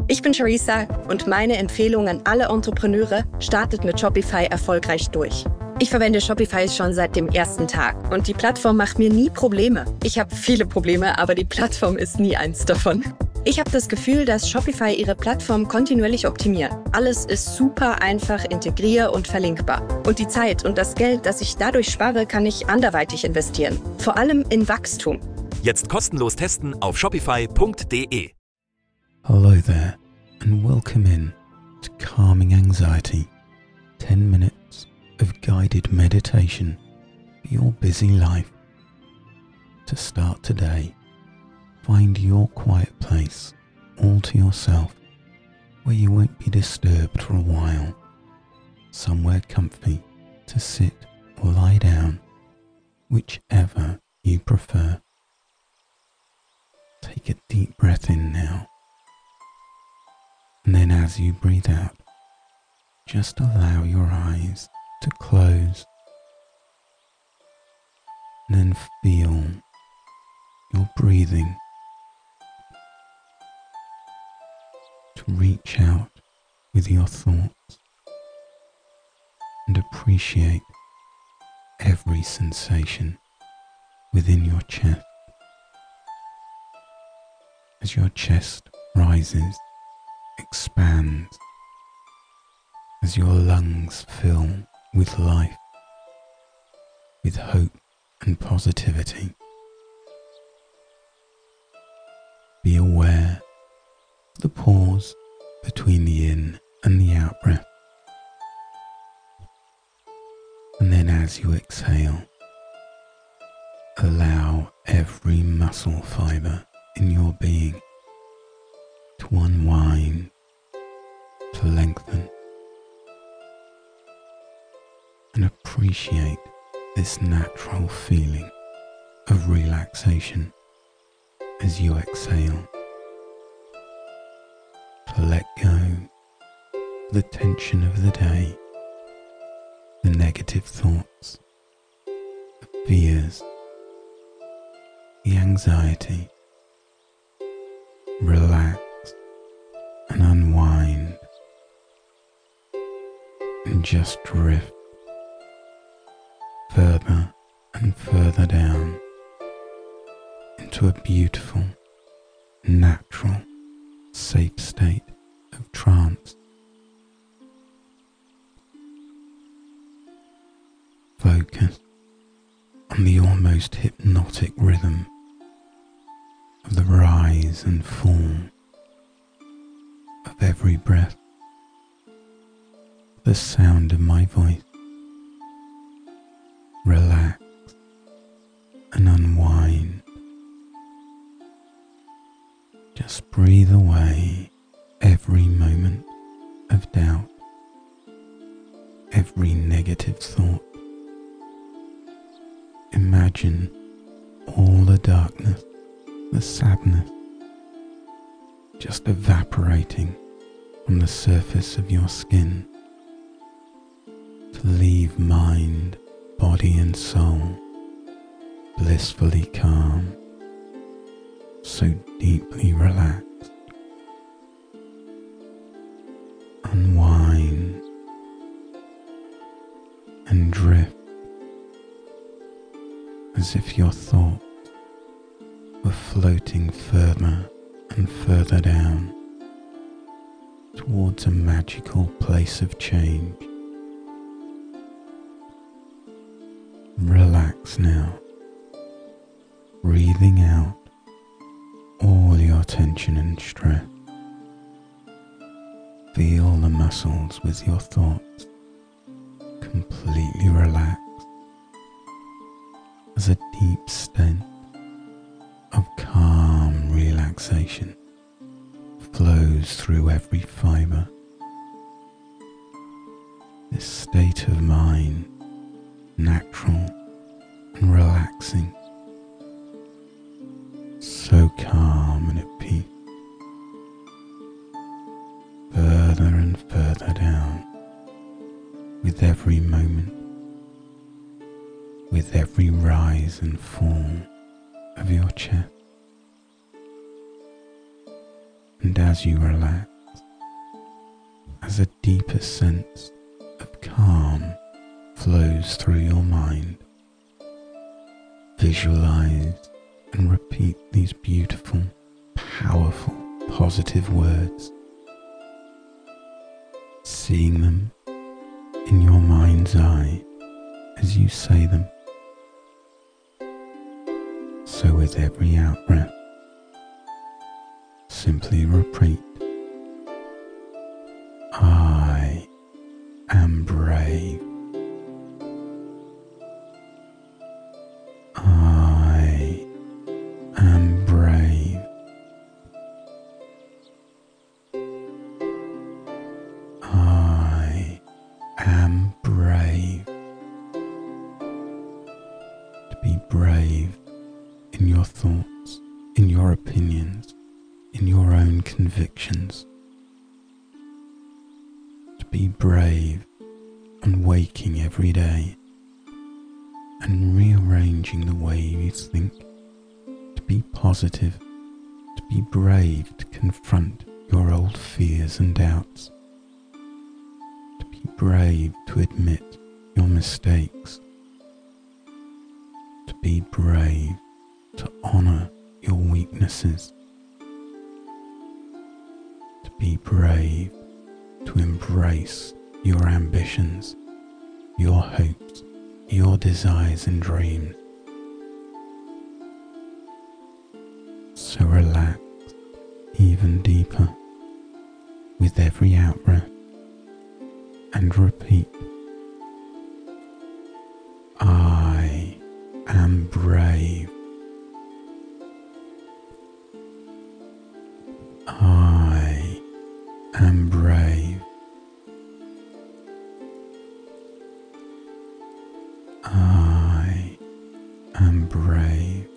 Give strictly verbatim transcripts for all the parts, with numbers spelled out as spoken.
Ich bin Charissa und meine Empfehlung an alle Entrepreneure: startet mit Shopify erfolgreich durch. Ich verwende Shopify schon seit dem ersten Tag und die Plattform macht mir nie Probleme. Ich habe viele Probleme, aber die Plattform ist nie eins davon. Ich habe das Gefühl, dass Shopify ihre Plattform kontinuierlich optimiert. Alles ist super einfach integrier- und verlinkbar. Und die Zeit und das Geld, das ich dadurch spare, kann ich anderweitig investieren. Vor allem in Wachstum. Jetzt kostenlos testen auf shopify punkt de. Hello there and welcome in to Calming Anxiety, ten minutes of guided meditation for your busy life. To start today, find your quiet place all to yourself where you won't be disturbed for a while, somewhere comfy to sit or lie down, whichever you prefer. Take a deep breath in now, and then as you breathe out, just allow your eyes to close, and then feel your breathing to reach out with your thoughts and appreciate every sensation within your chest. As your chest rises, expands, as your lungs fill with life, with hope and positivity. Be aware of the pause between the in and the out breath. And then as you exhale, allow every muscle fibre in your being to unwind, to lengthen, and appreciate this natural feeling of relaxation as you exhale, to let go of the tension of the day, the negative thoughts, the fears, the anxiety. Relax and unwind and just drift further and further down into a beautiful, natural, safe state of trance. Focus on the almost hypnotic rhythm of the rise and fall of every breath, the sound of my voice. Relax and unwind. Just breathe away every moment of doubt, every negative thought. Imagine all the darkness, the sadness, just evaporating from the surface of your skin to leave mind, body and soul blissfully calm, so deeply relaxed. Unwind and drift as if your thoughts were floating further and further down towards a magical place of change. Relax now, breathing out all your tension and stress. Feel the muscles with your thoughts completely relaxed as a deep stent of calm relaxation flows through every fibre. This state of mind, natural and relaxing, so calm and at peace. Further and further down with every moment, with every rise and fall of your chest. And as you relax, as a deeper sense of calm flows through your mind. Visualize and repeat these beautiful, powerful, positive words, seeing them in your mind's eye as you say them. So with every out-breath, simply repeat, I am brave. I am brave. I am brave. To be brave in your thoughts, in your opinions, in your own convictions. To be brave on waking every day and rearranging the way you think. To be positive, to be brave to confront your old fears and doubts. To be brave to admit your mistakes. To be brave to honor your weaknesses. To be brave to embrace your ambitions, your hopes, your desires and dreams. So relax even deeper with every out-breath and repeat, I am brave. I am brave. I am brave.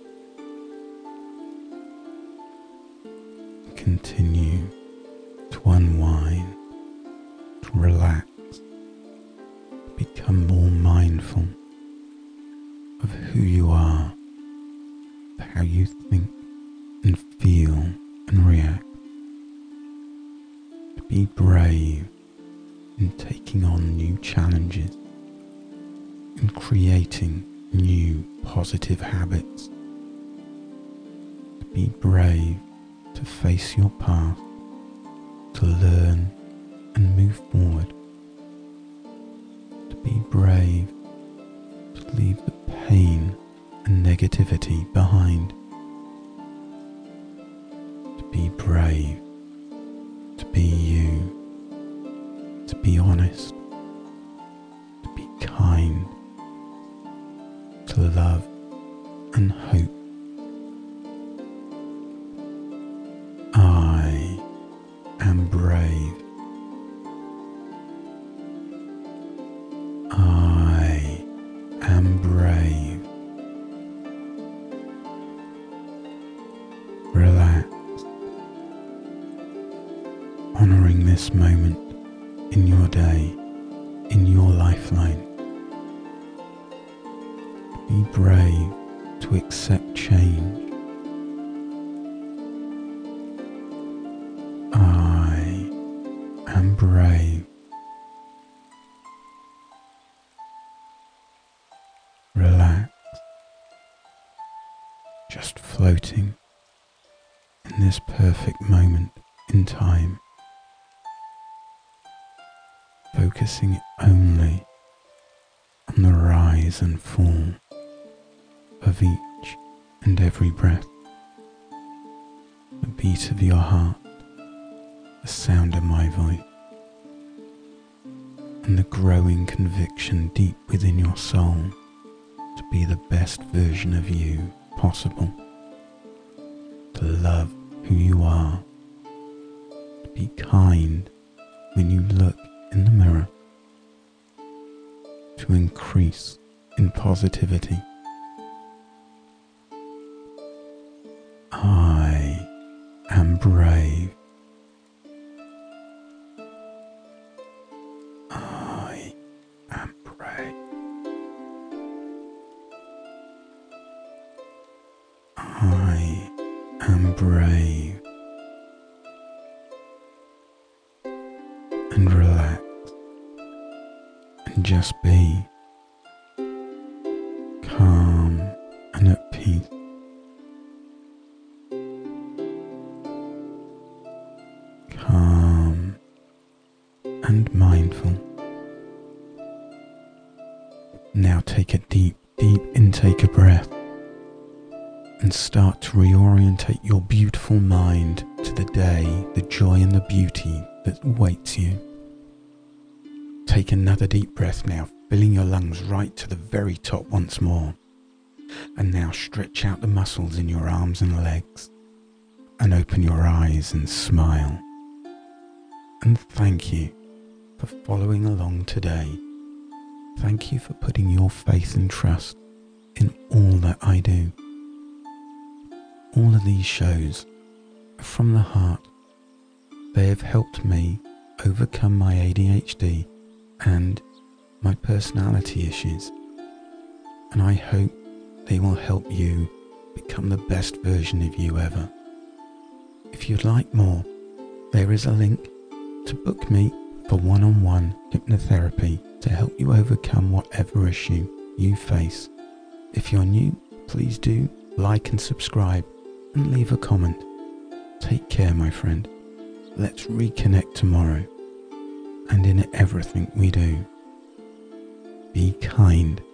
Continue to unwind, to relax, to become more mindful of who you are, of how you think and feel and react. To be brave in taking on new challenges, in creating new positive habits. To be brave to face your path, to learn and move forward. To be brave to leave the pain and negativity behind. To be brave to be you, to be honest, to be kind, to love and hope. I am brave. I am brave. Relax, honoring this moment in your day, in your lifeline. Be brave to accept change. I am brave. Relax, just floating in this perfect moment in time, focusing only on the rise and fall of each and every breath, the beat of your heart, the sound of my voice, and the growing conviction deep within your soul to be the best version of you possible, to love who you are, to be kind when you look in the mirror, to increase in positivity. I am brave. I am brave. I am brave. and relax and just be calm and at peace. Calm and mindful. Now take a deep, deep intake of breath and start to reorientate your beautiful mind to the day, the joy and the beauty that awaits you. Take another deep breath now, filling your lungs right to the very top once more. And now stretch out the muscles in your arms and legs and open your eyes and smile. And thank you for following along today. Thank you for putting your faith and trust in all that I do. All of these shows are from the heart. They have helped me overcome my A D H D and my personality issues, and I hope they will help you become the best version of you ever. If you'd like more, there is a link to book me for one-on-one hypnotherapy to help you overcome whatever issue you face. If you're new, please do like and subscribe and leave a comment. Take care, my friend. Let's reconnect tomorrow. And in everything we do, be kind